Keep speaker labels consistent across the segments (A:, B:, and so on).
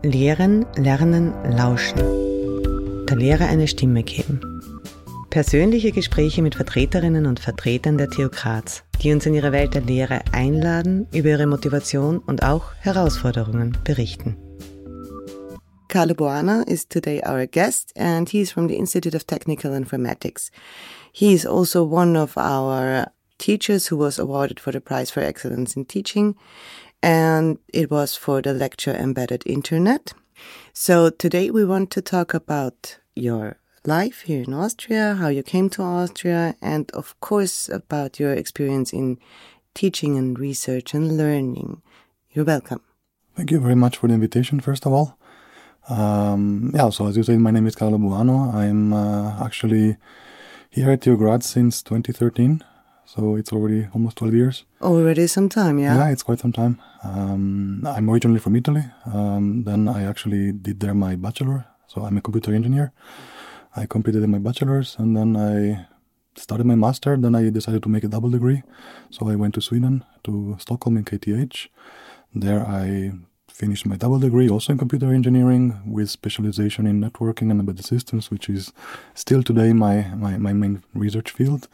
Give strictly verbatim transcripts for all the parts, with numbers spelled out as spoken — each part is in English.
A: Lehren, Lernen, Lauschen. Der Lehre eine Stimme geben. Persönliche Gespräche mit Vertreterinnen und Vertretern der T U Graz, die uns in ihre Welt der Lehre einladen, über ihre Motivation und auch Herausforderungen berichten. Carlo Buono is today our guest, and he is from the Institute of Technical Informatics. He is also one of our teachers who was awarded for the Prize for Excellence in Teaching, and it was for the lecture Embedded Internet. So today we want to talk about your life here in Austria, how you came to Austria, and of course about your experience in teaching and research and learning. You're welcome.
B: Thank you very much for the invitation, first of all. Um, yeah, so as you said, my name is Carlo Buono. I'm uh, actually here at T U Graz since twenty thirteen, so it's already almost twelve years.
A: Already some time, yeah?
B: Yeah, it's quite some time. Um, I'm originally from Italy. Um, then I actually did there my bachelor, so I'm a computer engineer. I completed my bachelor's, and then I started my master. Then I decided to make a double degree, so I went to Sweden, to Stockholm in K T H. There I finished my double degree, also in computer engineering, with specialization in networking and embedded systems, which is still today my, my, my main research field.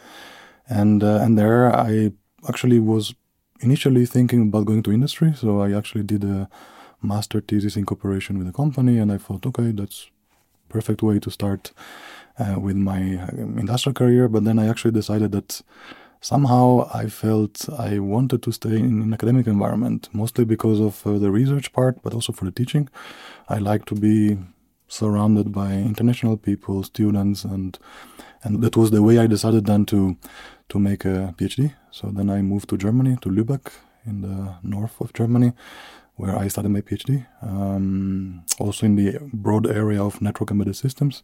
B: And uh, and there I actually was initially thinking about going to industry, so I actually did a master thesis in cooperation with a company, and I thought, okay, that's perfect way to start uh, with my industrial career. But then I actually decided that somehow I felt I wanted to stay in an academic environment, mostly because of uh, the research part, but also for the teaching. I like to be surrounded by international people, students, and and that was the way I decided then to to make a PhD. So then I moved to Germany, to Lübeck, in the north of Germany, where I started my PhD, um, also in the broad area of network embedded systems.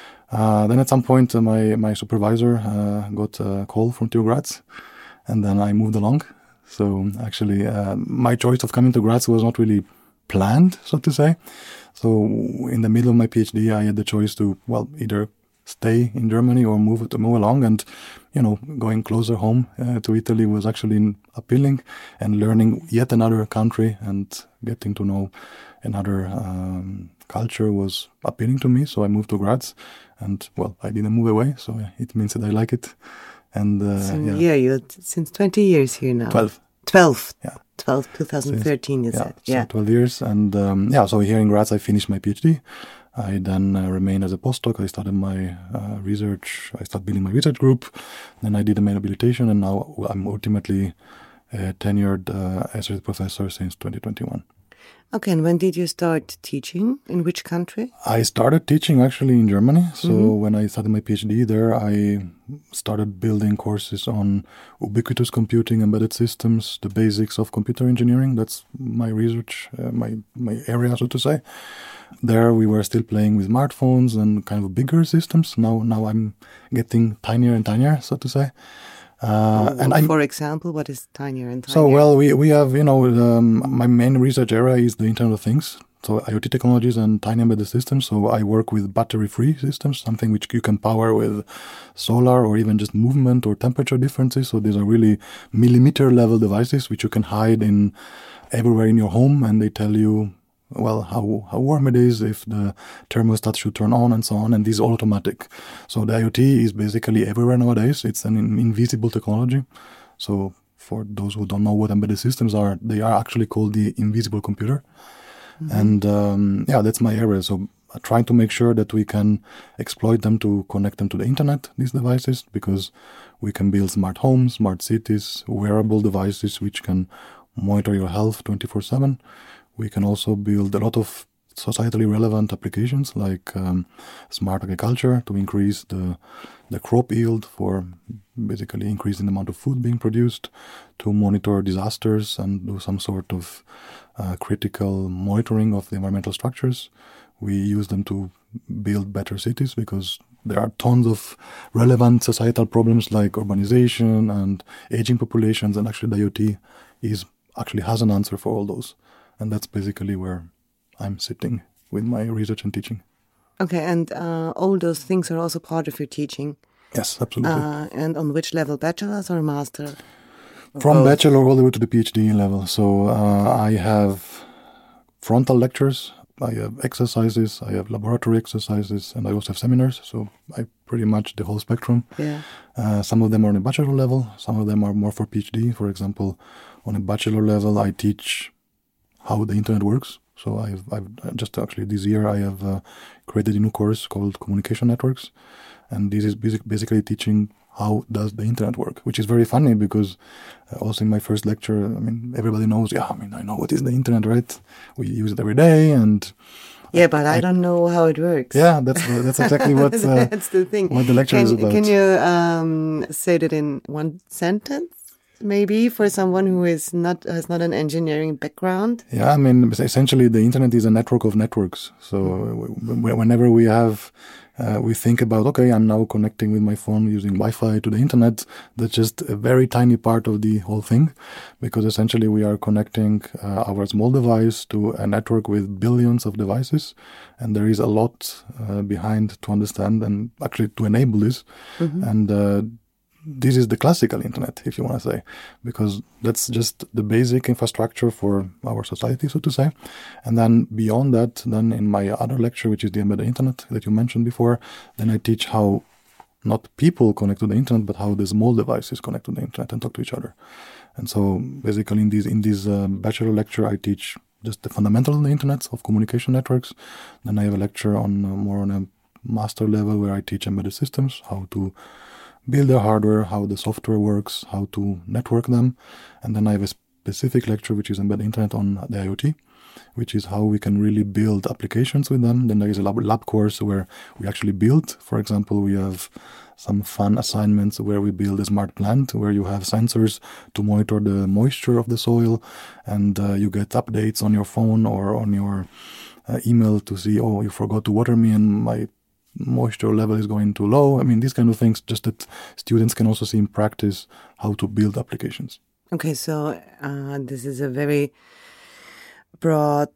B: Uh, then at some point, uh, my, my supervisor uh, got a call from T U Graz, and then I moved along. So actually, uh, my choice of coming to Graz was not really planned, so to say. So in the middle of my PhD, I had the choice to, well, either stay in Germany or move to move along, and you know, going closer home uh, to Italy was actually appealing, and learning yet another country and getting to know another um, culture was appealing to me. So I moved to Graz, and well, I didn't move away, so it means that I like it. And uh,
A: so,
B: yeah,
A: yeah, you're since twenty years here now.
B: Twelve.
A: Twelve.
B: Yeah.
A: Twelve. twenty thirteen. You
B: yeah,
A: said.
B: So
A: yeah.
B: Twelve years, and um, yeah. So here in Graz, I finished my PhD. I then uh, remained as a postdoc. I started my uh, research. I started building my research group. Then I did a main habilitation, and now I'm ultimately a tenured uh, associate professor since twenty twenty-one.
A: Okay, and when did you start teaching? In which country?
B: I started teaching actually in Germany. So
A: mm-hmm.
B: when I started my PhD there, I started building courses on ubiquitous computing, embedded systems, the basics of computer engineering. That's my research, uh, my my area, so to say. There we were still playing with smartphones and kind of bigger systems. Now, now I'm getting tinier and tinier, so to say.
A: Uh, and I'm, for example, what is tinier and tinier?
B: So, well, we we have, you know, um, my main research area is the Internet of Things, so IoT technologies and tiny embedded systems. So I work with battery-free systems, something which you can power with solar or even just movement or temperature differences. So these are really millimeter-level devices which you can hide in everywhere in your home, and they tell you, well, how, how warm it is, if the thermostat should turn on, and so on, and this is all automatic. So the IoT is basically everywhere nowadays. It's an invisible technology. So for those who don't know what embedded systems are, they are actually called the invisible computer. Mm-hmm. And um, yeah, that's my area. So I'm trying to make sure that we can exploit them to connect them to the internet, these devices, because we can build smart homes, smart cities, wearable devices which can monitor your health twenty-four seven. We can also build a lot of societally relevant applications like um, smart agriculture to increase the the crop yield, for basically increasing the amount of food being produced, to monitor disasters and do some sort of uh, critical monitoring of the environmental structures. We use them to build better cities because there are tons of relevant societal problems like urbanization and aging populations, and actually the IoT is actually has an answer for all those. And that's basically where I'm sitting with my research and teaching.
A: Okay, and uh, all those things are also part of your teaching?
B: Yes, absolutely.
A: Uh, and on which level, bachelor's or master?
B: From
A: both?
B: Bachelor all the way to the PhD level. So uh, I have frontal lectures I have exercises, I have laboratory exercises, and I also have seminars. So I pretty much the whole spectrum.
A: Yeah.
B: Uh, some of them are on a bachelor level. Some of them are more for PhD. For example, on a bachelor level, I teach how the internet works. So I've, I've just actually this year I have uh, created a new course called Communication Networks, and this is basic, basically teaching how does the internet work, which is very funny because uh, also in my first lecture, I mean, everybody knows, yeah, I mean, I know what is the internet, right? We use it every day, and
A: yeah, but I, I don't know how it works.
B: Yeah, that's that's exactly what uh,
A: that's the thing.
B: What the lecture
A: can,
B: is about.
A: Can you um, say that in one sentence? Maybe for someone who is not has not an engineering background.
B: Yeah, I mean, essentially, the internet is a network of networks. So w- whenever we have, uh, we think about, okay, I'm now connecting with my phone using Wi-Fi to the internet. That's just a very tiny part of the whole thing, because essentially we are connecting uh, our small device to a network with billions of devices, and there is a lot uh, behind to understand and actually to enable this, mm-hmm. and. Uh, This is the classical internet, if you want to say, because that's just the basic infrastructure for our society, so to say. And then beyond that, then in my other lecture, which is the embedded internet that you mentioned before, then I teach how not people connect to the internet, but how the small devices connect to the internet and talk to each other. And so basically in this, in this uh, bachelor lecture, I teach just the fundamentals of the internet, of communication networks. Then I have a lecture on uh, more on a master level where I teach embedded systems, how to build the hardware, how the software works, how to network them. And then I have a specific lecture, which is embedded internet on the IoT, which is how we can really build applications with them. Then there is a lab, lab course where we actually build. For example, we have some fun assignments where we build a smart plant, where you have sensors to monitor the moisture of the soil, and uh, you get updates on your phone or on your uh, email to see, oh, you forgot to water me and my moisture level is going too low. I mean, these kind of things, just that students can also see in practice how to build applications.
A: Okay, so uh, this is a very broad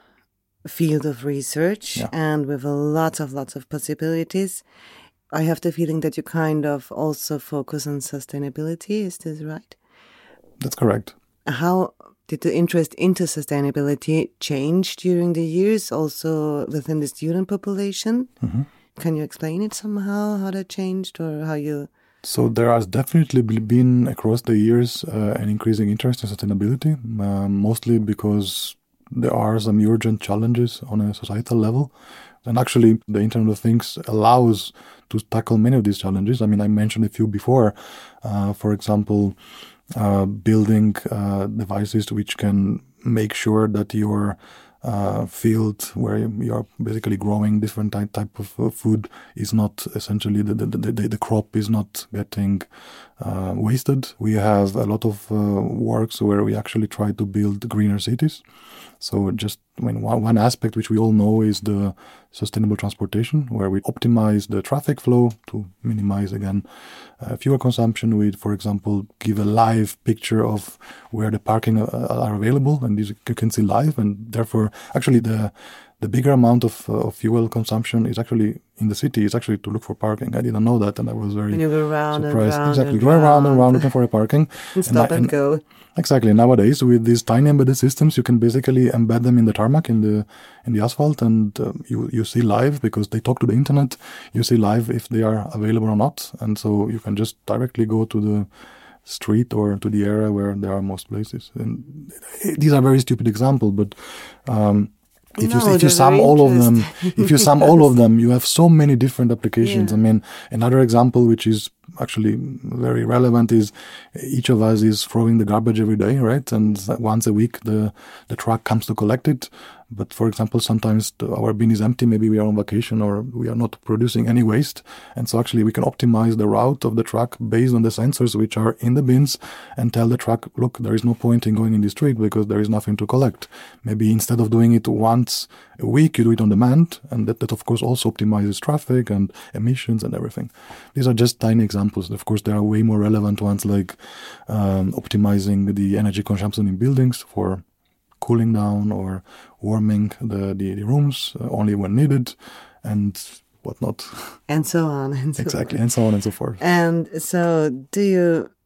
A: field of research, yeah. And with a lot of lots of possibilities. I have the feeling that you kind of also focus on sustainability. Is this right?
B: That's correct.
A: How did the interest into sustainability change during the years, also within the student population? Mm-hmm. Can you explain it somehow, how that changed, or how you...
B: So there has definitely been, across the years, uh, an increasing interest in sustainability, uh, mostly because there are some urgent challenges on a societal level. And actually, the Internet of Things allows to tackle many of these challenges. I mean, I mentioned a few before. Uh, for example, uh, building uh, devices which can make sure that your uh, field where you're basically growing different type, type of uh, food is not essentially, the, the, the, the crop is not getting uh, wasted. We have a lot of uh, works where we actually try to build greener cities. So just, I mean, one, one aspect which we all know is the sustainable transportation, where we optimize the traffic flow to minimize, again, uh, fuel consumption. We, for example, give a live picture of where the parking uh, are available, and these you can see live, and therefore, actually, the the bigger amount of, uh, of fuel consumption is actually in the city, is actually to look for parking. I didn't know that, and I was very
A: and you go round
B: surprised.
A: And round
B: exactly,
A: and
B: go
A: round.
B: around and round looking for a parking.
A: And stop and, I, and go.
B: Exactly. Nowadays, with these tiny embedded systems, you can basically embed them in the tarmac, in the in the asphalt, and uh, you you see live, because they talk to the internet. You see live if they are available or not, and so you can just directly go to the street or to the area where there are most places. And these are very stupid examples, but um, if
A: no,
B: you if you sum all of them, if you sum all of them, you have so many different applications.
A: Yeah.
B: I mean, another example which is actually very relevant is each of us is throwing the garbage every day, right? And once a week the the truck comes to collect it. But for example, sometimes the, our bin is empty, maybe we are on vacation or we are not producing any waste. And so actually we can optimize the route of the truck based on the sensors which are in the bins and tell the truck, look, there is no point in going in the street because there is nothing to collect. Maybe instead of doing it once a week, you do it on demand. And that, that of course also optimizes traffic and emissions and everything. These are just tiny examples. Of course, there are way more relevant ones like um, optimizing the energy consumption in buildings for cooling down or warming the, the, the rooms uh, only when needed and whatnot.
A: And so on. And so
B: exactly,
A: on.
B: and so on and so forth.
A: And so do you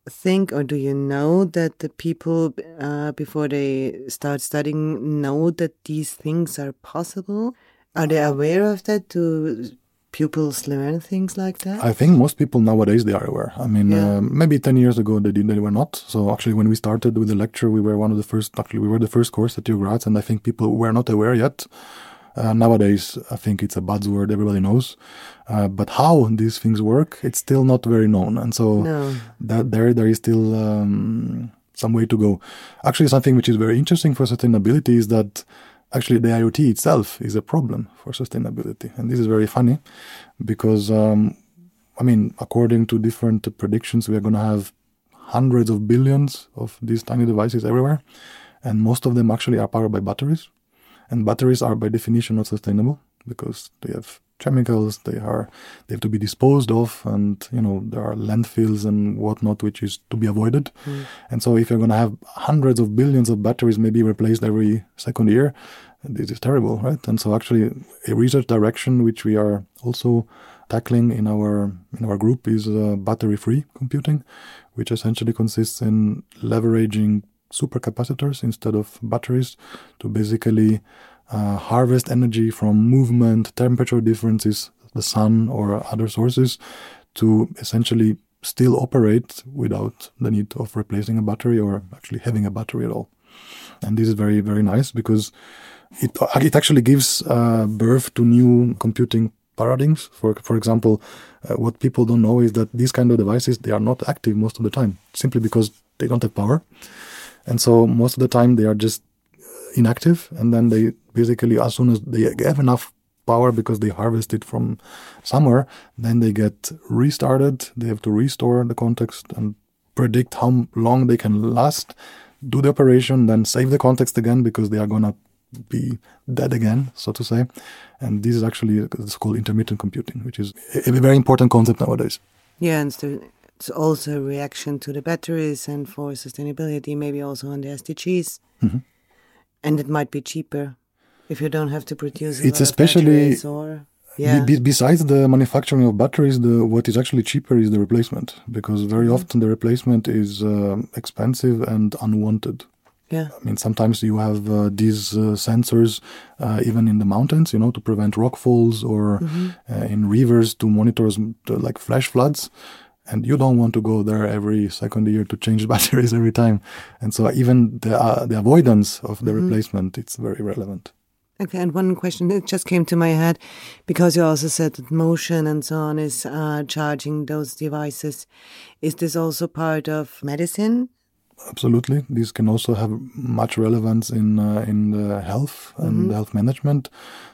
A: think, or do you know that the people, uh, before they start studying, know that these things are possible? Are they aware of that? Do pupils learn things like that?
B: I think most people nowadays, they are aware. I mean,
A: Yeah.
B: uh, maybe ten years ago they did, they were not. So actually when we started with the lecture, we were one of the first, actually we were the first course at TU Graz, and I think people were not aware yet. Uh, nowadays, I think it's a buzzword, everybody knows. Uh, but how these things work, it's still not very known. And so
A: No.
B: that there there is still um, some way to go. Actually, something which is very interesting for sustainability is that actually the IoT itself is a problem for sustainability. And this is very funny because, um, I mean, according to different predictions, we are going to have hundreds of billions of these tiny devices everywhere. And most of them actually are powered by batteries. And batteries are by definition not sustainable because they have chemicals, they are they have to be disposed of, and you know there are landfills and whatnot which is to be avoided. Mm. And so if you're going to have hundreds of billions of batteries maybe replaced every second year, this is terrible, right? And so actually a research direction which we are also tackling in our in our group is uh, battery-free computing, which essentially consists in leveraging supercapacitors instead of batteries to basically uh, harvest energy from movement, temperature differences, the sun or other sources, to essentially still operate without the need of replacing a battery or actually having a battery at all. And this is very, very nice because it it actually gives uh, birth to new computing paradigms. For for example, uh, what people don't know is that these kind of devices, they are not active most of the time, simply because they don't have power. And so most of the time they are just inactive, and then they basically, as soon as they have enough power because they harvest it from somewhere, then they get restarted. They have to restore the context and predict how long they can last, do the operation, then save the context again because they are going to be dead again, so to say. And this is actually, it's called intermittent computing, which is a very important concept nowadays.
A: Yeah, and so it's also a reaction to the batteries and for sustainability, maybe also on the S D Gs. Mm-hmm. And it might be cheaper if you don't have to produce a
B: it's
A: lot
B: especially,
A: of batteries or... Yeah.
B: Be, besides the manufacturing of batteries, the what is actually cheaper is the replacement, because very mm-hmm. often the replacement is uh, expensive and unwanted.
A: Yeah.
B: I mean, sometimes you have uh, these uh, sensors uh, even in the mountains, you know, to prevent rock falls, or mm-hmm. uh, in rivers to monitor uh, like flash floods. And you don't want to go there every second year to change batteries every time. And so even the uh, the avoidance of the mm-hmm. replacement, it's very relevant.
A: Okay, and one question that just came to my head, because you also said that motion and so on is uh, charging those devices. Is this also part of medicine?
B: Absolutely. This can also have much relevance in uh, in the health and mm-hmm. the health management.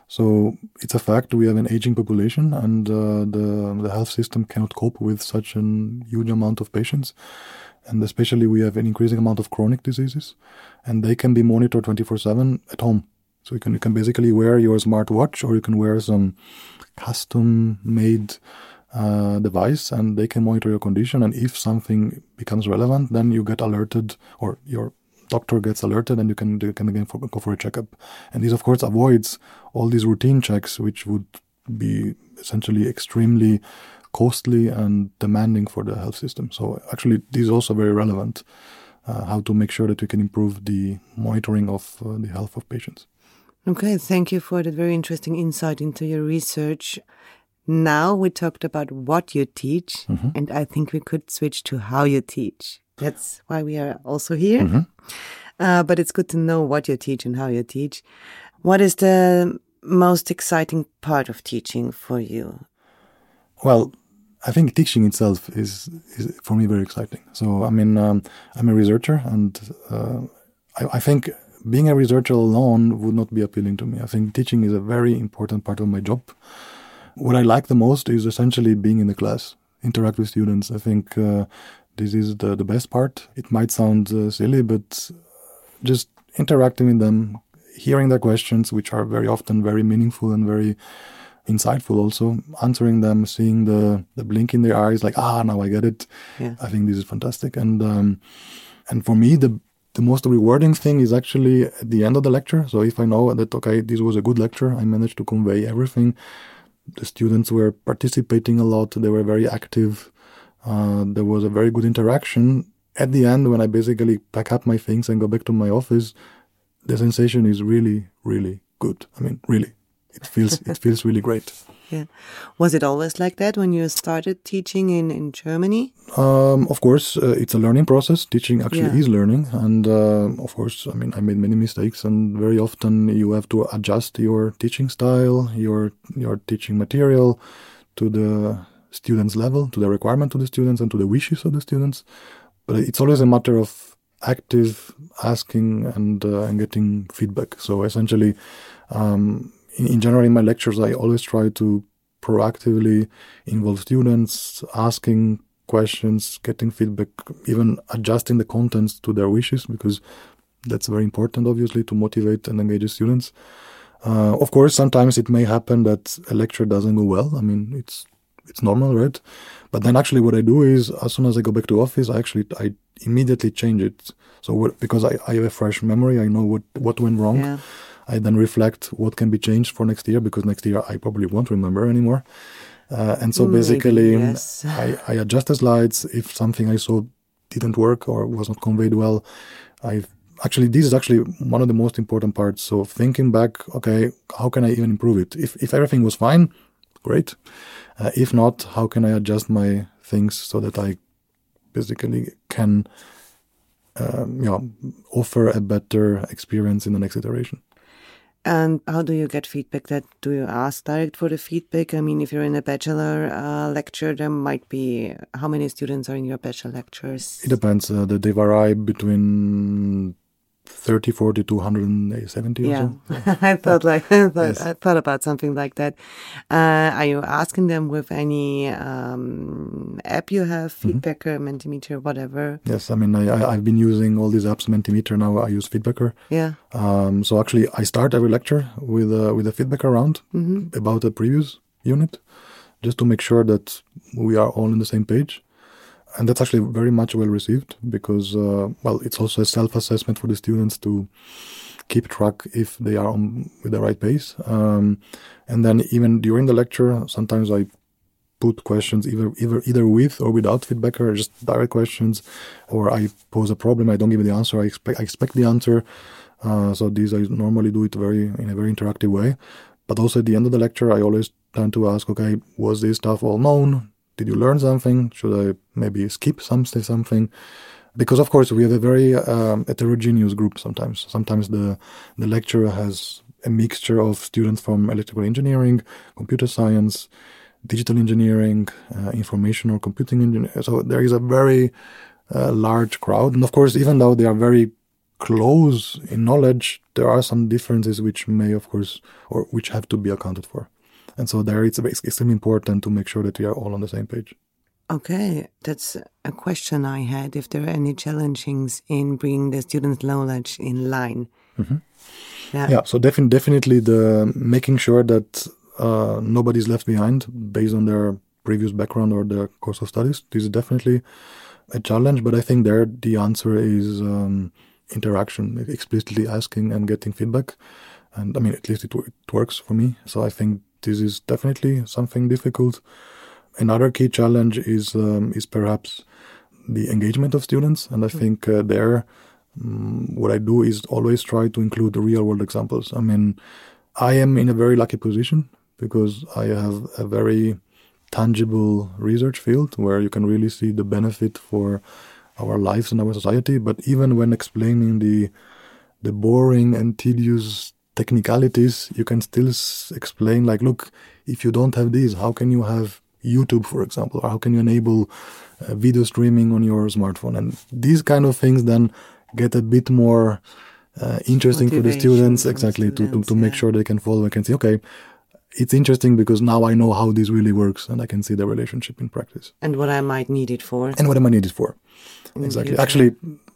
B: So it's a fact we have an aging population, and uh, the the health system cannot cope with such a huge amount of patients. And especially we have an increasing amount of chronic diseases, and they can be monitored twenty-four seven at home. So you can you can basically wear your smartwatch, or you can wear some custom-made uh, device, and they can monitor your condition. And if something becomes relevant, then you get alerted, or your doctor gets alerted, and you can you can again for, go for a checkup. And this, of course, avoids all these routine checks, which would be essentially extremely costly and demanding for the health system. So actually, this is also very relevant. Uh, how to make sure that we can improve the monitoring of uh, the health of patients.
A: Okay, thank you for that very interesting insight into your research. Now we talked about what you teach, mm-hmm. and I think we could switch to how you teach. That's why we are also here. Mm-hmm. Uh, but it's good to know what you teach and how you teach. What is the most exciting part of teaching for you?
B: Well, I think teaching itself is, is for me very exciting. So, I mean, um, I'm a researcher, and uh, I, I think being a researcher alone would not be appealing to me. I think teaching is a very important part of my job. What I like the most is essentially being in the class, interact with students. I think uh, this is the, the best part. It might sound uh, silly, but just interacting with them, hearing their questions, which are very often very meaningful and very insightful also, answering them, seeing the, the blink in their eyes, like, ah, now I get it. Yeah. I think this is fantastic. And um, and for me, the the most rewarding thing is actually at the end of the lecture. So if I know that, okay, this was a good lecture, I managed to convey everything. The students were participating a lot. They were very active. Uh, there was a very good interaction. At the end, when I basically pack up my things and go back to my office, the sensation is really, really good. I mean, really, it feels it feels really great.
A: Yeah. Was it always like that when you started teaching in, in Germany?
B: Um, of course, uh, it's a learning process. Teaching actually
A: Yeah.
B: is learning. And uh, of course, I mean, I made many mistakes, and very often you have to adjust your teaching style, your your teaching material to the students' level, to the requirement of the students and to the wishes of the students. But it's always a matter of active asking and, uh, and getting feedback. So essentially, um, in, in general, in my lectures, I always try to proactively involve students, asking questions, getting feedback, even adjusting the contents to their wishes, because that's very important, obviously, to motivate and engage the students. Uh, of course, sometimes it may happen that a lecture doesn't go well. I mean, it's it's normal, right? But then actually what I do is, as soon as I go back to office, I actually, I immediately change it. So what, because I, I have a fresh memory, I know what, what went wrong.
A: Yeah.
B: I then reflect what can be changed for next year, because next year I probably won't remember anymore. Uh, and so basically,
A: Maybe, yes.
B: I, I adjust the slides. If something I saw didn't work or was not conveyed well, I actually, this is actually one of the most important parts. So thinking back, okay, how can I even improve it? If if everything was fine, great. Uh, if not, how can I adjust my things so that I basically can um, you know, offer a better experience in the next iteration?
A: And how do you get feedback? That do you ask direct for the feedback? I mean, if you're in a bachelor uh, lecture, there might be, how many students are in your bachelor lectures?
B: It depends. Uh, they vary between thirty, forty to one hundred seventy
A: Yeah,
B: or so.
A: I thought like I thought,
B: Yes.
A: I thought about something like that. Uh, are you asking them with any um, app you have, Feedbacker, Mentimeter, whatever?
B: Yes, I mean, I, I, I've been using all these apps, Mentimeter, now I use Feedbacker.
A: Yeah.
B: Um, so actually, I start every lecture with a, with a Feedbacker round
A: Mm-hmm.
B: about the previous unit, just to make sure that we are all on the same page. And that's actually very much well received, because, uh, well, it's also a self-assessment for the students to keep track if they are on with the right pace. Um, and then even during the lecture, sometimes I put questions either, either either with or without Feedbacker, just direct questions, or I pose a problem, I don't give the answer, I expect I expect the answer. Uh, so these I normally do it very in a very interactive way. But also at the end of the lecture, I always tend to ask, okay, was this stuff all known? Did you learn something? Should I maybe skip some say something? Because of course we have a very um, heterogeneous group sometimes. Sometimes the the lecturer has a mixture of students from electrical engineering, computer science, digital engineering, uh, information or computing engineering. So there is a very uh, large crowd. And of course, even though they are very close in knowledge, there are some differences which may, of course, or which have to be accounted for. And so there it's extremely important to make sure that we are all on the same page.
A: Okay, that's a question I had, if there are any challenges in bringing the students' knowledge in line.
B: Mm-hmm.
A: Yeah.
B: Yeah, so defi- definitely the making sure that uh, nobody's left behind based on their previous background or their course of studies. This is definitely a challenge, but I think there the answer is um, interaction, explicitly asking and getting feedback. And I mean, at least it, it works for me. So I think this is definitely something difficult. Another key challenge is um, is perhaps the engagement of students. And I think uh, there, um, what I do is always try to include real world examples. I mean, I am in a very lucky position because I have a very tangible research field where you can really see the benefit for our lives and our society. But even when explaining the the boring and tedious technicalities, you can still s- explain like, look, if you don't have these, how can you have YouTube, for example, or how can you enable uh, video streaming on your smartphone? And these kind of things then get a bit more uh, interesting for the
A: Motivation
B: students,
A: for the
B: exactly, to, to,
A: students,
B: to make
A: yeah.
B: sure they can follow and can say, okay, it's interesting because now I know how this really works and I can see the relationship in practice.
A: And what I might need it for.
B: And what am I needed for?
A: in the
B: Exactly.
A: future.
B: Actually,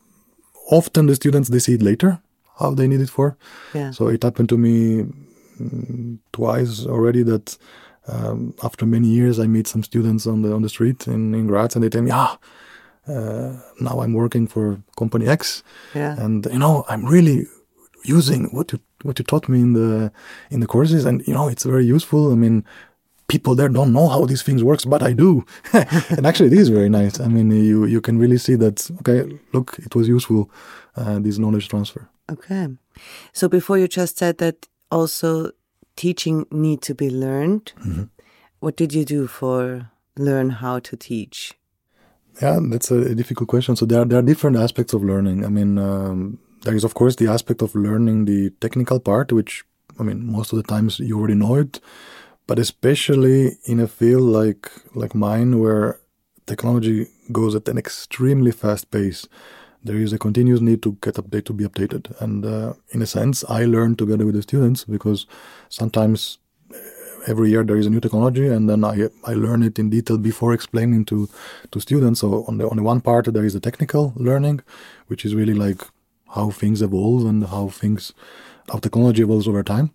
B: often the students, they see it later, how they need it for.
A: Yeah.
B: So it happened to me mm, twice already that um, after many years I meet some students on the on the street in, in Graz and they tell me, ah, uh, now I'm working for company X
A: Yeah.
B: and, you know, I'm really using what you what you taught me in the in the courses and, you know, it's very useful. I mean, people there don't know how these things works, but I do. And actually, it is very nice. I mean, you you can really see that. Okay, look, it was useful. Uh, this knowledge transfer.
A: Okay, so before you just said that also teaching need to be learned. Mm-hmm. What did you do for learn how to teach?
B: Yeah, that's a difficult question. So there are, there are different aspects of learning. I mean, um, there is, of course, the aspect of learning the technical part, which, I mean, most of the times you already know it. But especially in a field like like mine, where technology goes at an extremely fast pace, there is a continuous need to get updated, to be updated. And uh, in a sense, I learn together with the students, because sometimes every year there is a new technology, and then I I learn it in detail before explaining to, to students. So on the on the one part there is the technical learning, which is really like how things evolve and how things how technology evolves over time.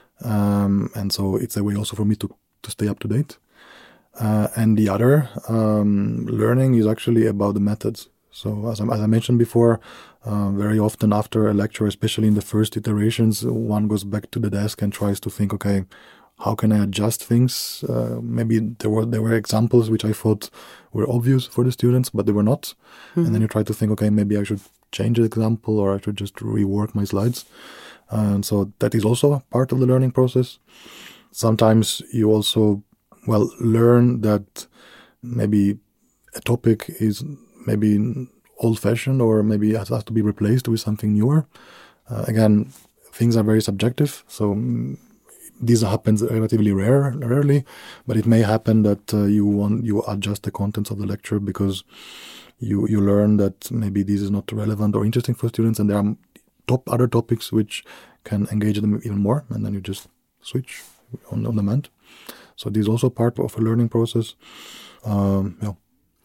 B: Um, and so it's a way also for me to, to stay up to date. Uh, and the other um, learning is actually about the methods. So as I, as I mentioned before, uh, very often after a lecture, especially in the first iterations, one goes back to the desk and tries to think, okay, how can I adjust things? Uh, maybe there were there were examples which I thought were obvious for the students, but they were not. Mm-hmm. And then you try to think, okay, maybe I should change the example, or I should just rework my slides. And so that is also part of the learning process. Sometimes you also, well, learn that maybe a topic is maybe old-fashioned, or maybe it has to be replaced with something newer. Uh, again, things are very subjective, so um, this happens relatively rare, rarely, but it may happen that uh, you want you adjust the contents of the lecture because you you learn that maybe this is not relevant or interesting for students, and there are top other topics which can engage them even more, and then you just switch on, on demand. So this is also part of a learning process. Um, yeah.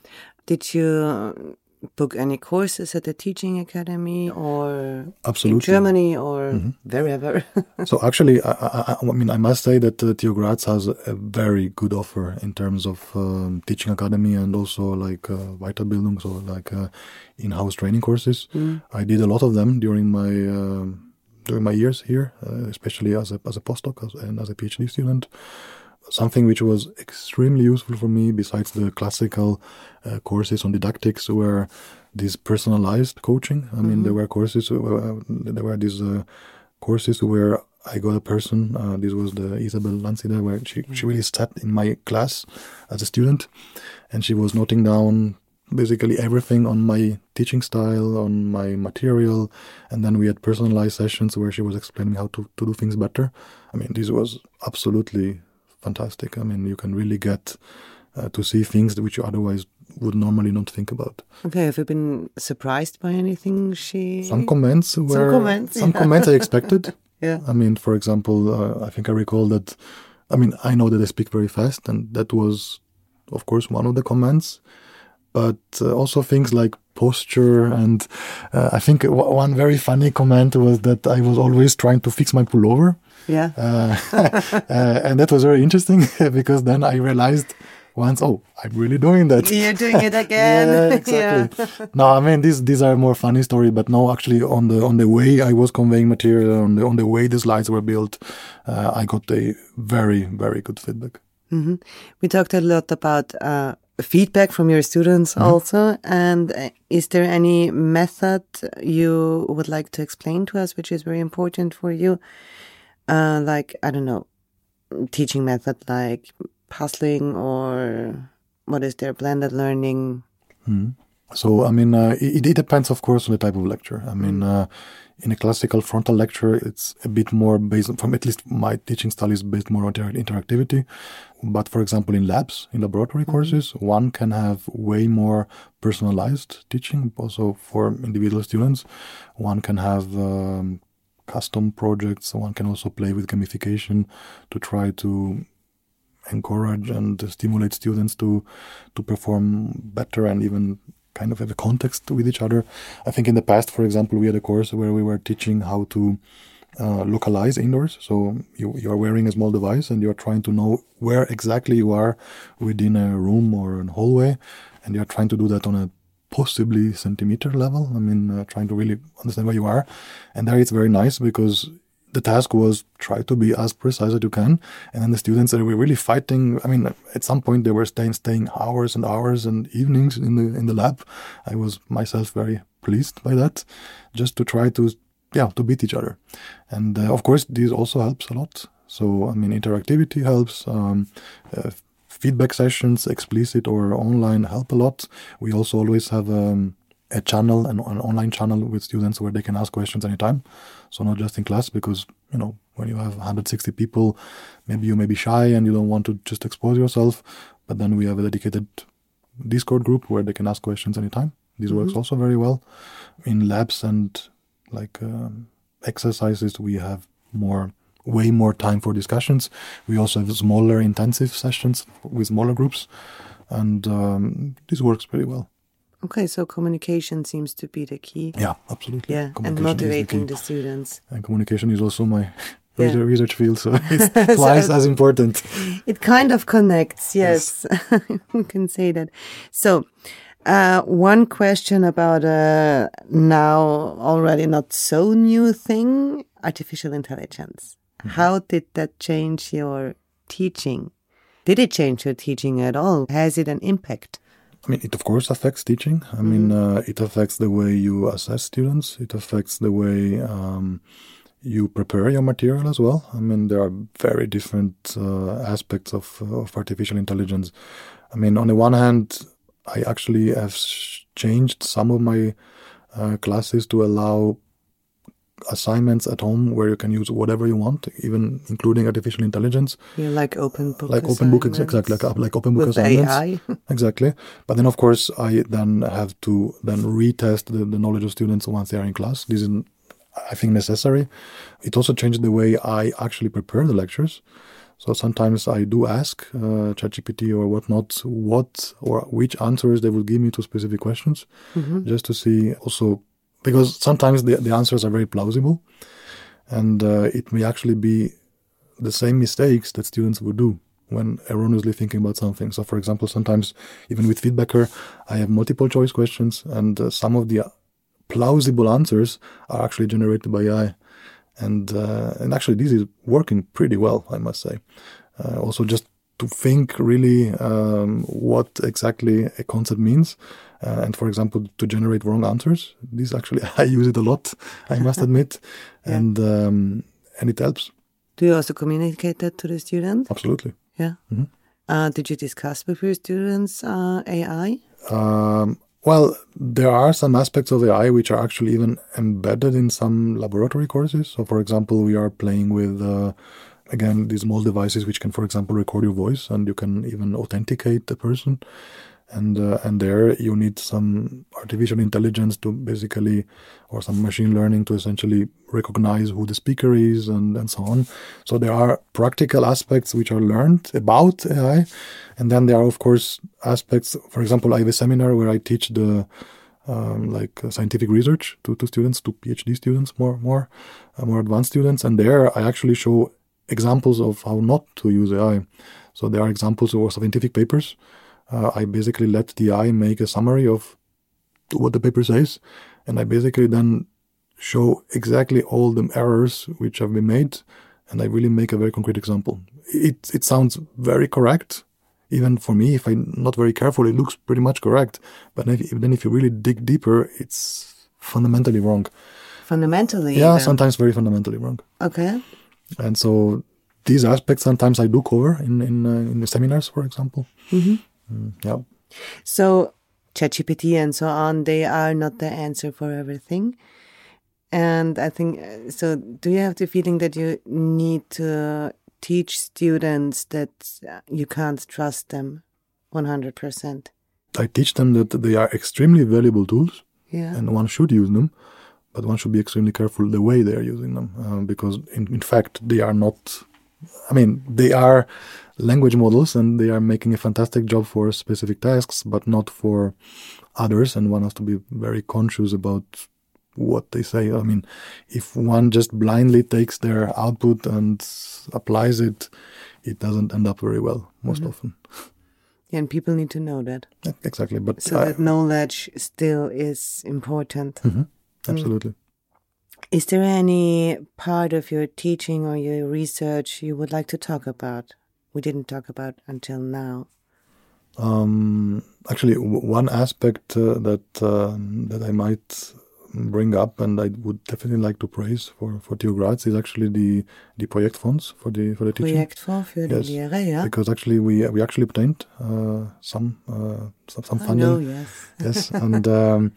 A: Did you book any courses at the teaching academy, or
B: Absolutely.
A: in Germany, or
B: mm-hmm.
A: wherever?
B: So actually, I, I, I mean, I must say that uh, T U Graz has a very good offer in terms of um, teaching academy, and also like uh, Weiterbildung, so like uh, in-house training courses. Mm. I did a lot of them during my uh, during my years here, uh, especially as a as a postdoc as, and as a PhD student. Something which was extremely useful for me, besides the classical uh, courses on didactics, were this personalized coaching. I mean, mm-hmm. there were courses, uh, there were these uh, courses where I got a person, uh, this was the Isabel Lancida, where she, she really sat in my class as a student, and she was noting down basically everything on my teaching style, on my material, and then we had personalized sessions where she was explaining how to, to do things better. I mean, this was absolutely fantastic. I mean, you can really get uh, to see things which you otherwise would normally not think about.
A: Okay, have you been surprised by anything she...
B: Some comments were...
A: Some comments,
B: Some
A: yeah.
B: comments I expected.
A: Yeah.
B: I mean, for example, uh, I think I recall that... I mean, I know that I speak very fast, and that was, of course, one of the comments. But uh, also things like posture, and uh, I think w- one very funny comment was that I was always trying to fix my pullover.
A: Yeah.
B: Uh, uh, and that was very interesting because then I realized once, oh, I'm really doing that.
A: You're doing it again.
B: Yeah, exactly. Yeah. No, I mean, these these are more funny stories, but no, actually on the on the way I was conveying material, on the on the way the slides were built, uh, I got a very, very good feedback.
A: Mm-hmm. We talked a lot about uh, feedback from your students mm-hmm. also. And uh, is there any method you would like to explain to us, which is very important for you? Uh, like, I don't know, teaching method like puzzling, or what is there, blended learning?
B: Mm. So, I mean, uh, it, it depends, of course, on the type of lecture. I mean, uh, in a classical frontal lecture, it's a bit more based on, from at least my teaching style is based more on inter- interactivity. But for example, in labs, in laboratory mm-hmm. courses, one can have way more personalized teaching. Also for individual students, one can have um, custom projects. One can also play with gamification to try to encourage and stimulate students to to perform better and even kind of have a context with each other. I think in the past, for example, we had a course where we were teaching how to uh, localize indoors. So you, you are wearing a small device and you are trying to know where exactly you are within a room or a hallway, and you are trying to do that on a possibly centimeter level. I mean, uh, trying to really understand where you are. And there it's very nice because the task was try to be as precise as you can. And then the students, they were really fighting. I mean, at some point they were staying, staying hours and hours and evenings in the, in the lab. I was myself very pleased by that, just to try to, yeah, to beat each other. And uh, of course, this also helps a lot. So, I mean, interactivity helps, um, uh, feedback sessions, explicit or online, help a lot. We also always have um, a channel, an, an online channel with students where they can ask questions anytime. So not just in class, because, you know, when you have one hundred sixty people, maybe you may be shy and you don't want to just expose yourself. But then we have a dedicated Discord group where they can ask questions anytime. This mm-hmm. works also very well. In labs and like um, exercises, we have more, way more time for discussions. We also have smaller intensive sessions with smaller groups. And um, this works pretty well.
A: Okay, so communication seems to be the key.
B: Yeah, absolutely.
A: Yeah, and motivating the, the students.
B: And communication is also my yeah. research field, so it's twice so as important.
A: It kind of connects, yes. yes. You can say that. So, uh, one question about a now already not so new thing, artificial intelligence. Mm-hmm. How did that change your teaching? Did it change your teaching at all? Has it an impact?
B: I mean, it of course affects teaching. I mm-hmm. mean, uh, it affects the way you assess students. It affects the way um, you prepare your material as well. I mean, there are very different uh, aspects of, uh, of artificial intelligence. I mean, on the one hand, I actually have sh- changed some of my uh, classes to allow assignments at home where you can use whatever you want, even including artificial intelligence.
A: Yeah, like open book
B: like open book exactly like, like open book
A: with
B: assignments.
A: A I.
B: Exactly. But then of course I then have to then retest the, the knowledge of students once they are in class. This is, I think, necessary. It also changed the way I actually prepare the lectures. So sometimes I do ask uh, ChatGPT or whatnot what or which answers they will give me to specific questions, mm-hmm. just to see also. Because sometimes the, the answers are very plausible, and uh, it may actually be the same mistakes that students would do when erroneously thinking about something. So, for example, sometimes even with Feedbacker, I have multiple choice questions, and uh, some of the plausible answers are actually generated by A I. And uh, and actually, this is working pretty well, I must say. Uh, also, just to think really um, what exactly a concept means. Uh, and for example, to generate wrong answers. This actually, I use it a lot, I must admit. yeah. And um, and it helps.
A: Do you also communicate that to the students?
B: Absolutely.
A: Yeah. Mm-hmm. Uh, did you discuss with your students uh, A I?
B: Um, well, there are some aspects of A I which are actually even embedded in some laboratory courses. So for example, we are playing with... Uh, Again, these small devices which can, for example, record your voice, and you can even authenticate the person. And uh, and there you need some artificial intelligence to basically, or some machine learning to essentially recognize who the speaker is and, and so on. So there are practical aspects which are learned about A I. And then there are, of course, aspects, for example, I have a seminar where I teach the Um, like uh, scientific research to, to students, to PhD students, more more uh, more advanced students. And there I actually show examples of how not to use A I. So there are examples of scientific papers. Uh, I basically let the A I make a summary of what the paper says, and I basically then show exactly all the errors which have been made, and I really make a very concrete example. It it sounds very correct. Even for me, if I'm not very careful, it looks pretty much correct. But if, then if you really dig deeper, it's fundamentally wrong.
A: Fundamentally?
B: Yeah,
A: then.
B: Sometimes very fundamentally wrong.
A: Okay.
B: And so these aspects sometimes I do cover in in, uh, in the seminars, for example. Mm-hmm. Mm, yeah.
A: So ChatGPT and so on, they are not the answer for everything. And I think, so do you have the feeling that you need to teach students that you can't trust them one hundred percent?
B: I teach them that they are extremely valuable tools,
A: yeah.
B: and one should use them, but one should be extremely careful the way they are using them, uh, because in, in fact they are not, I mean, they are language models and they are making a fantastic job for specific tasks, but not for others, and one has to be very conscious about what they say. I mean, if one just blindly takes their output and applies it, it doesn't end up very well most mm-hmm. often.
A: Yeah, and people need to know that.
B: Yeah, exactly. But
A: so I, that knowledge still is important.
B: Mm-hmm, absolutely.
A: Mm. Is there any part of your teaching or your research you would like to talk about? We didn't talk about until now.
B: Um, actually, w- one aspect uh, that uh, that I might bring up, and I would definitely like to praise for for TU Graz, is actually the the Projektfonds for the for the teaching.
A: Projektfonds für
B: yes,
A: die Lehre, yeah.
B: Because actually we we actually obtained uh, some uh, some some funding.
A: I know, yes.
B: yes, and. Um,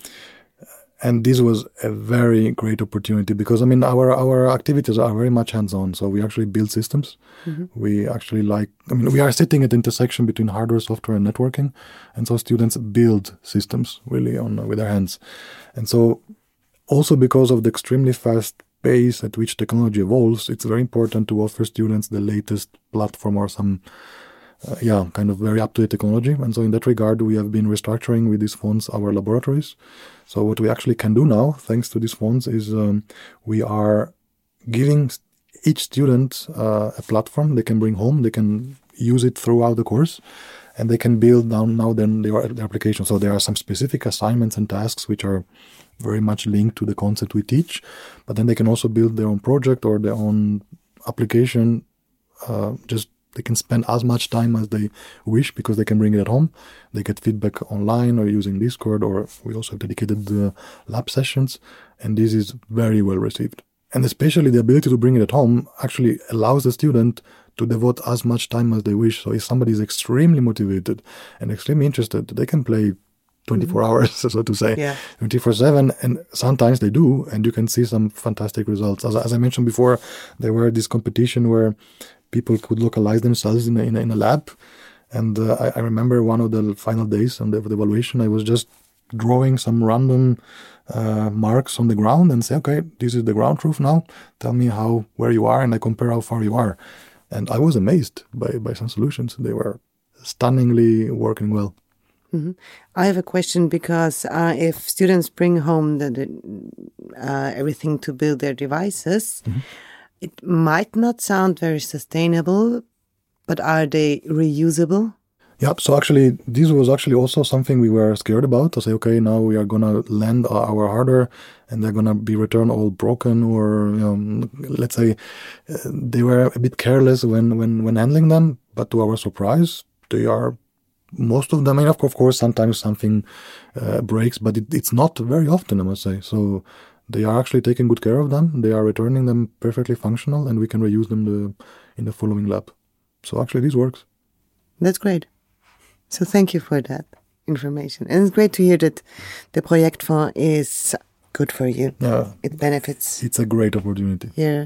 B: And this was a very great opportunity because, I mean, our, our activities are very much hands-on. So we actually build systems. Mm-hmm. We actually like, I mean, we are sitting at the intersection between hardware, software, and networking. And so students build systems really on with their hands. And so also because of the extremely fast pace at which technology evolves, it's very important to offer students the latest platform or some Uh, yeah, kind of very up-to-date technology. And so in that regard, we have been restructuring with these funds our laboratories. So what we actually can do now, thanks to these funds, is um, we are giving each student uh, a platform they can bring home. They can use it throughout the course, and they can build down now then their, their application. So there are some specific assignments and tasks which are very much linked to the concept we teach, but then they can also build their own project or their own application, uh, just they can spend as much time as they wish because they can bring it at home. They get feedback online or using Discord, or we also have dedicated uh, lab sessions, and this is very well received. And especially the ability to bring it at home actually allows the student to devote as much time as they wish. So if somebody is extremely motivated and extremely interested, they can play twenty-four mm-hmm. hours, so to say,
A: yeah.
B: twenty-four seven, and sometimes they do, and you can see some fantastic results. As, as I mentioned before, there were this competition where people could localize themselves in a, in a, in a lab. And uh, I, I remember one of the final days on the, the evaluation, I was just drawing some random uh, marks on the ground and say, okay, this is the ground truth now. Tell me how where you are, and I compare how far you are. And I was amazed by, by some solutions. They were stunningly working well.
A: Mm-hmm. I have a question because uh, if students bring home the, the, uh, everything to build their devices, mm-hmm. it might not sound very sustainable, but are they reusable?
B: Yeah, so actually, this was actually also something we were scared about. To say, okay, now we are going to land our hardware and they're going to be returned all broken, or, you know, let's say uh, they were a bit careless when, when, when handling them. But to our surprise, they are, most of them, I mean, of course, sometimes something uh, breaks, but it, it's not very often, I must say. So they are actually taking good care of them. They are returning them perfectly functional, and we can reuse them the, in the following lab. So actually, this works.
A: That's great. So thank you for that information. And it's great to hear that the Projektfonds is good for you.
B: Yeah.
A: It benefits.
B: It's a great opportunity.
A: Yeah.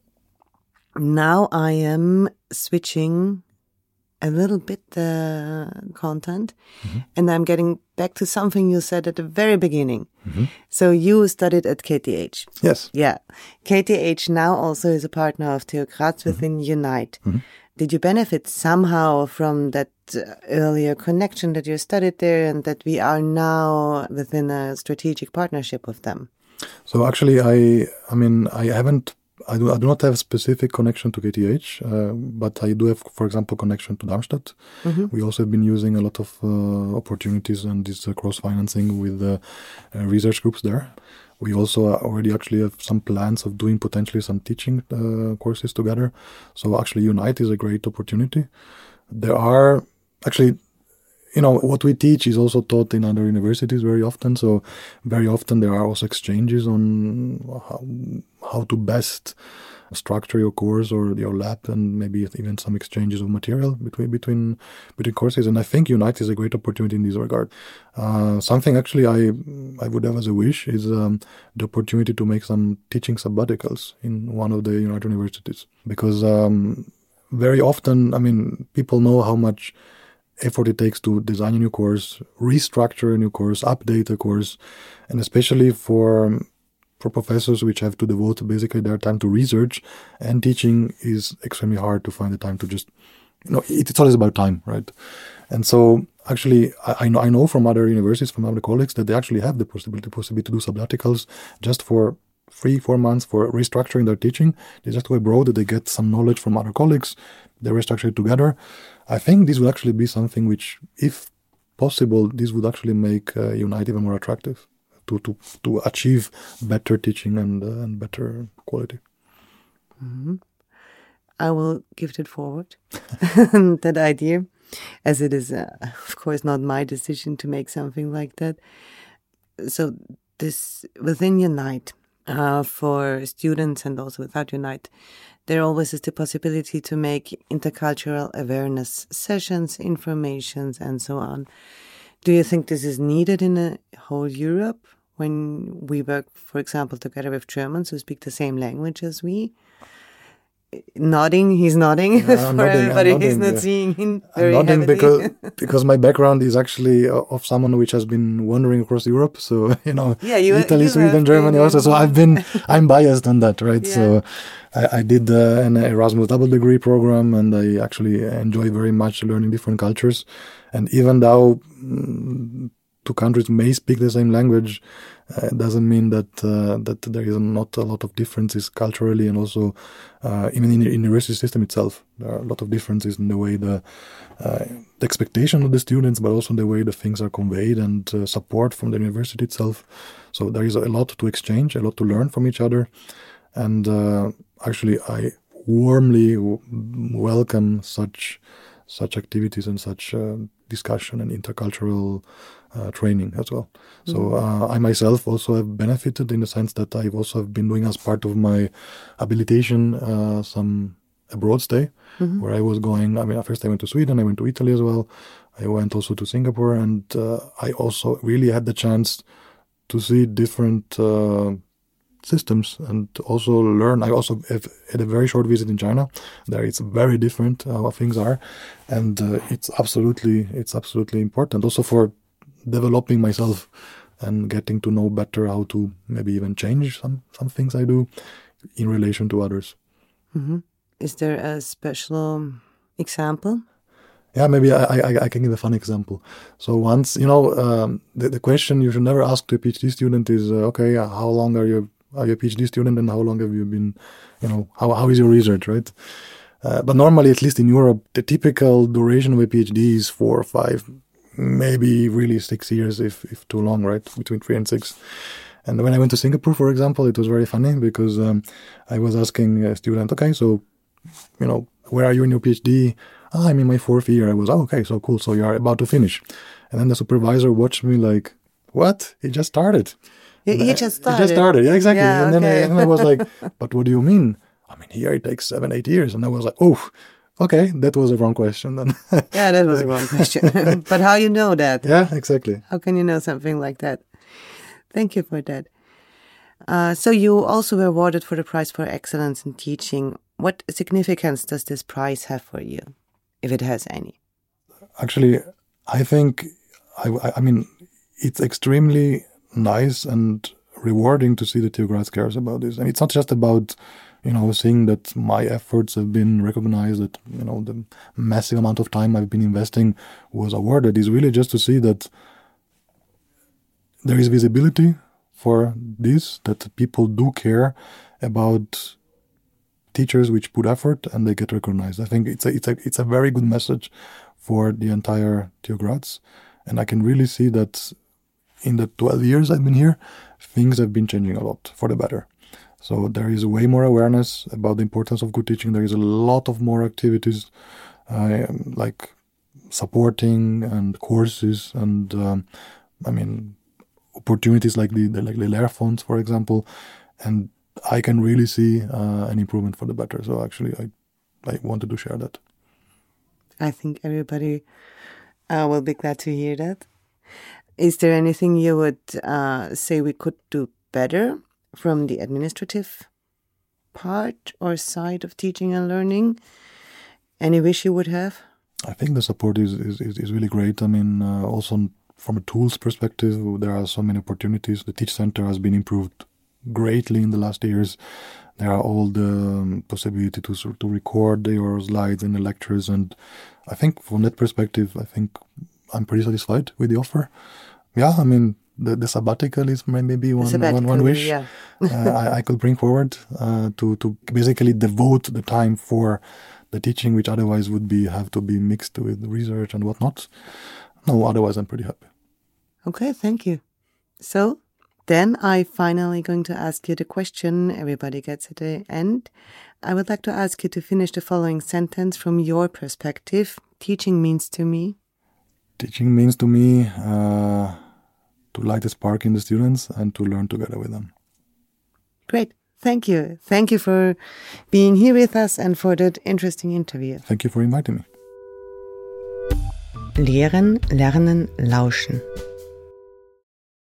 A: Now I am switching a little bit the content, mm-hmm. and I'm getting back to something you said at the very beginning. Mm-hmm. So you studied at K T H.
B: Yes.
A: Yeah. K T H now also is a partner of TU Graz within mm-hmm. Unite. Mm-hmm. Did you benefit somehow from that earlier connection that you studied there and that we are now within a strategic partnership with them?
B: So actually, I, I mean, I haven't I do, I do not have a specific connection to K T H, uh, but I do have, for example, connection to Darmstadt. Mm-hmm. We also have been using a lot of uh, opportunities and this uh, cross-financing with uh, uh, research groups there. We also already actually have some plans of doing potentially some teaching uh, courses together. So actually Unite is a great opportunity. There are actually, you know, what we teach is also taught in other universities very often. So very often there are also exchanges on how, how to best structure your course or your lab, and maybe even some exchanges of material between between between courses. And I think Unite is a great opportunity in this regard. Uh, something actually I I would have as a wish is um, the opportunity to make some teaching sabbaticals in one of the Unite universities, because um, very often, I mean, people know how much effort it takes to design a new course, restructure a new course, update a course, and especially for for professors which have to devote basically their time to research and teaching is extremely hard to find the time to just, you know, it's always about time, right? And so actually, I, I know I know from other universities, from other colleagues, that they actually have the possibility, possibility to do sabbaticals just for three, four months for restructuring their teaching. They just go abroad, they get some knowledge from other colleagues, they restructure it together. I think this would actually be something which, if possible, this would actually make uh, Unite even more attractive to to, to achieve better teaching and uh, and better quality.
A: Mm-hmm. I will give it forward, that idea, as it is, uh, of course, not my decision to make something like that. So this, within Unite, uh, for students and also without Unite, there always is the possibility to make intercultural awareness sessions, informations, and so on. Do you think this is needed in a whole Europe when we work, for example, together with Germans who speak the same language as we? Nodding, he's nodding.
B: Yeah,
A: for
B: nodding,
A: everybody
B: nodding,
A: who's not
B: yeah.
A: seeing him very
B: I'm nodding
A: heavily.
B: because because my background is actually of someone which has been wandering across Europe. So you know,
A: yeah, you,
B: Italy,
A: you
B: Sweden, Germany also. So I've been I'm biased on that, right?
A: Yeah.
B: So I, I did uh, an Erasmus double degree program, and I actually enjoy very much learning different cultures. And even though mm, two countries may speak the same language, uh, it doesn't mean that uh, that there is not a lot of differences culturally, and also uh, even in the university system itself, there are a lot of differences in the way the, uh, the expectation of the students, but also the way the things are conveyed and uh, support from the university itself. So there is a lot to exchange, a lot to learn from each other, and uh, actually I warmly w- welcome such such activities and such uh, discussion and intercultural uh, training as well. Mm-hmm. So uh, I myself also have benefited in the sense that I've also have been doing as part of my habilitation uh, some abroad stay, mm-hmm. where I was going. I mean, first I went to Sweden, I went to Italy as well. I went also to Singapore, and uh, I also really had the chance to see different uh, systems and also learn. I also have had a very short visit in China. There it's very different uh, how things are, and uh, it's absolutely it's absolutely important also for developing myself and getting to know better how to maybe even change some some things I do in relation to others.
A: Mm-hmm. Is there a special example?
B: Yeah, maybe I, I I can give a fun example. So once, you know, um, the, the question you should never ask to a PhD student is, uh, okay, how long are you Are you a PhD student, and how long have you been, you know, how how is your research, right? Uh, but normally, at least in Europe, the typical duration of a PhD is four or five, maybe really six years if, if too long, right? Between three and six. And when I went to Singapore, for example, it was very funny because um, I was asking a student, okay, so, you know, where are you in your PhD? Oh, I'm in my fourth year. I was, oh, okay, so cool. So you are about to finish. And then the supervisor watched me like, what? He just started.
A: He, he just started.
B: He just started, yeah, exactly.
A: Yeah,
B: and, then
A: okay.
B: I, and I was like, but what do you mean? I mean, here it takes seven, eight years. And I was like, oh, okay, that was a wrong question then.
A: Yeah, that was a wrong question. But how you know that?
B: Yeah, exactly.
A: How can you know something like that? Thank you for that. Uh, so you also were awarded for the Prize for Excellence in Teaching. What significance does this prize have for you, if it has any?
B: Actually, I think, I, I mean, it's extremely nice and rewarding to see that TU Graz cares about this. And it's not just about, you know, seeing that my efforts have been recognized, that, you know, the massive amount of time I've been investing was awarded. It's really just to see that there is visibility for this, that people do care about teachers which put effort and they get recognized. I think it's a, it's a, it's a very good message for the entire TU Graz. And I can really see that in the twelve years I've been here, things have been changing a lot for the better. So there is way more awareness about the importance of good teaching. There is a lot of more activities uh, like supporting and courses and, um, I mean, opportunities like the, the like the Lehrfonds, for example. And I can really see uh, an improvement for the better. So actually, I, I wanted to share that.
A: I think everybody uh, will be glad to hear that. Is there anything you would uh, say we could do better from the administrative part or side of teaching and learning? Any wish you would have?
B: I think the support is, is, is really great. I mean, uh, also from a tools perspective, there are so many opportunities. The Teach Center has been improved greatly in the last years. There are all the um, possibility to to record your slides in the lectures. And I think from that perspective, I think I'm pretty satisfied with the offer. Yeah, I mean, the, the sabbatical is maybe one, one, one wish
A: yeah.
B: uh, I, I could bring forward uh, to, to basically devote the time for the teaching, which otherwise would be have to be mixed with research and whatnot. No, otherwise I'm pretty happy.
A: Okay, thank you. So, Then I'm finally going to ask you the question everybody gets at the end. I would like to ask you to finish the following sentence from your perspective. Teaching means to me?
B: Teaching means to me uh, to light a spark in the students and to learn together with them.
A: Great. Thank you. Thank you for being here with us and for that interesting interview.
B: Thank you for inviting me.
A: Lehren, Lernen, Lauschen.